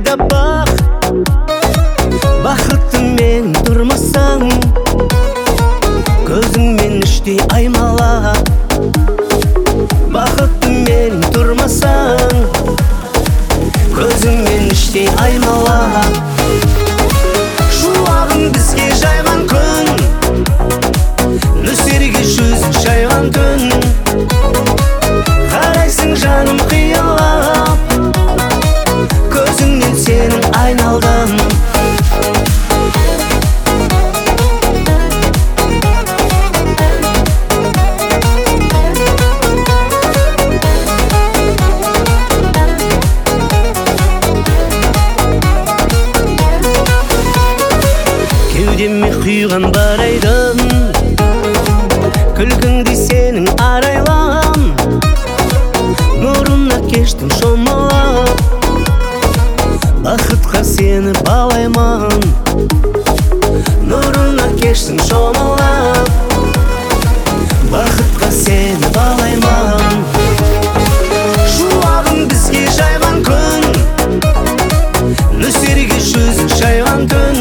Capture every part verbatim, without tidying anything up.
да бақ, бақытыммен тұрмасаң, көзіңмен іштей аймала. Бақытыммен тұрмасаң, көзіңмен іштей аймала. Шуағын бізге жайған күн, нөсерге жүзін шайған түн. Қарайсың жаным қиялап, көзіңнен сенің айналдым. Кеудеме құйған бар айдын, күлкіңде сенің арайлам. Нұрына кештім шомылап, бақытқа сені балайман. Нұрына кештім шомылап, бақытқа сені балайман. Шуағын бізге жайған күн, нөсерге жүзін шайған түн.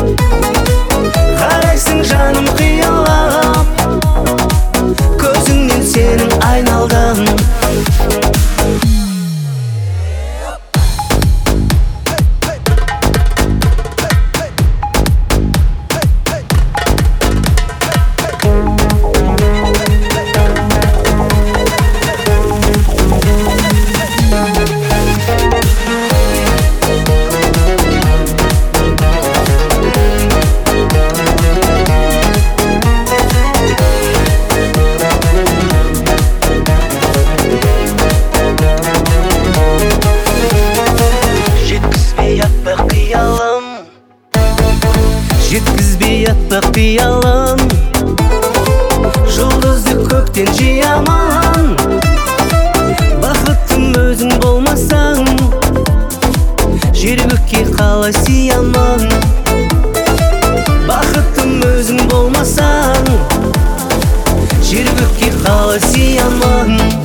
Қарайсың жаным қиялап, көзіңнен сенің айналдым. Жеткізбей атпақ қиялым, жұлдызды көктен жияман. Бақыттым өзің болмасаң, жер көкке қалай сияман. Бақыттым өзің болмасаң, жер көкке қалай сияман.